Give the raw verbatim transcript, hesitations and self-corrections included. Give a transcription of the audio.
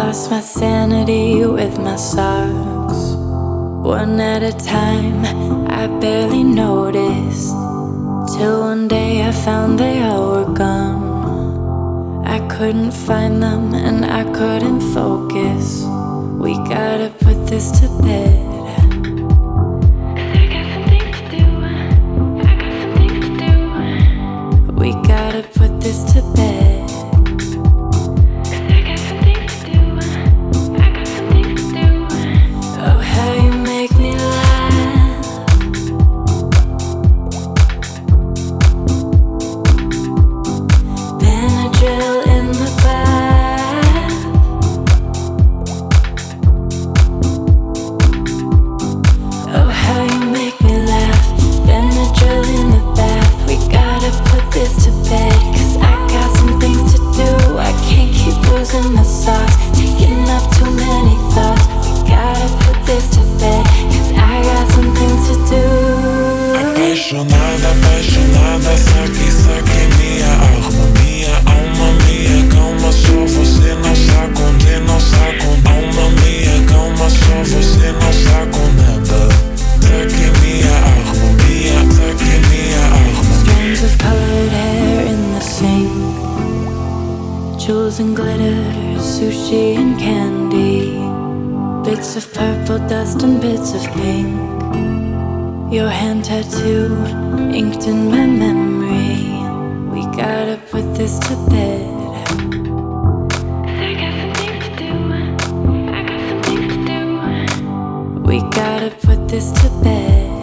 lost my sanity with my socks. One at a time, I barely noticed, till one day I found they all were gone. I couldn't find them and I couldn't focus. We gotta put this to bed. We gotta put this to bed. Oh, how you make me laugh. Benadryl in the bath. Oh, how you make me laugh. Benadryl in the bath. We gotta put this to bed, 'cause I got some things to do. I can't keep losing my socks, taking up too many thoughts. We gotta put this to bed, 'cause I got some things to do. Apaixonada, apaixonada, saque, saque minha alma, minha alma, minha calma, só você não sabe condena, saco. Alma minha calma, só você não sabe nada. Saque minha alma, minha, saque minha alma. Strands of colored hair in the sink, jewels and glitter, sushi and candy, bits of purple dust and bits of pink. Your hand tattoo inked in my memory. We gotta put this to bed. We gotta put this to bed.